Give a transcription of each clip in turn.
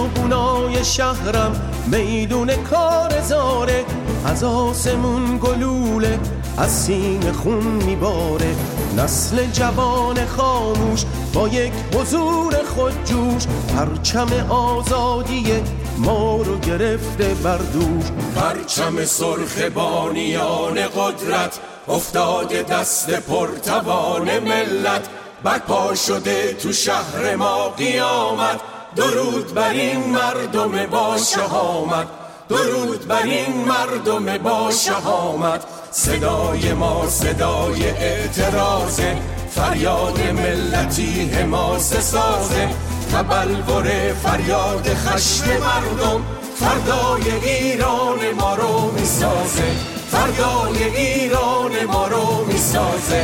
خیابونای شهرم میدون کارزاره، از آسمون گلوله از سینه خون میباره. نسل جوان خاموش با یک حضور خودجوش، پرچم آزادی ما رو گرفته بر دوش. پرچم سرخ بانیان قدرت افتاده دست پرتوان ملت، برپا شده تو شهر ما قیامت. درود بر این مردم با شهامت، درود بر این مردم با شهامت. صدای ما صدای اعتراضه، فریاد ملتی حماسه سازه. تبلور فریاد خشم مردم فردای ایران ما رو میسازه، فردای ایران ما رو میسازه.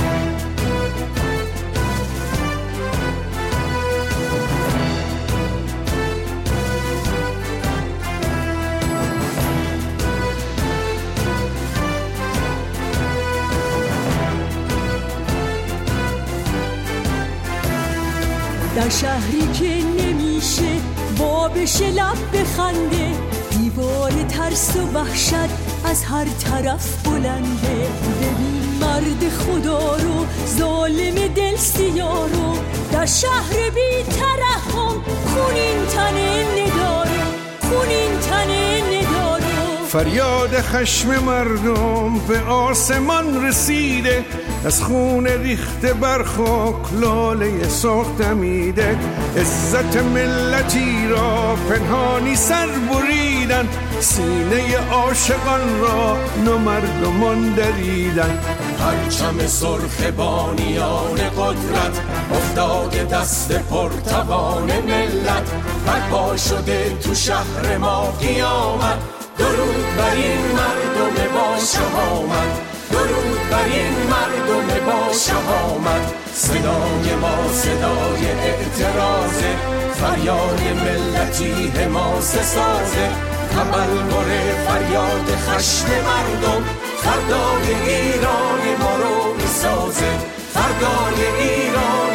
در شهری که نمیشه وا بشه لب بخنده، دیوار ترس و وحشت از هر طرف بلنده. ببین مرد خدا رو ظالم دل سیاه رو، در شهر بی ترحم خونین تنه نداره، خونین تنه نداره. فریاد خشم مردم به آسمان رسیده، از خون ریخته بر خاک لاله سرخ دمیده. عزت ملتی را پنهانی سر بریدن، سینه عاشقان را نامردمان دریدن. پرچم سرخ بانیان قدرت افتاده دست پرتوان ملت، برپا شده تو شهر ما قیامت. درود بر این مردم با شهامت، درود بر این مردم با شهامت. صدای ما صدای اعتراضه، فریاد ملتی حماسه سازه. تبلور فریاد خشم مردم فردای ایران ما رو میسازه، فردای ایران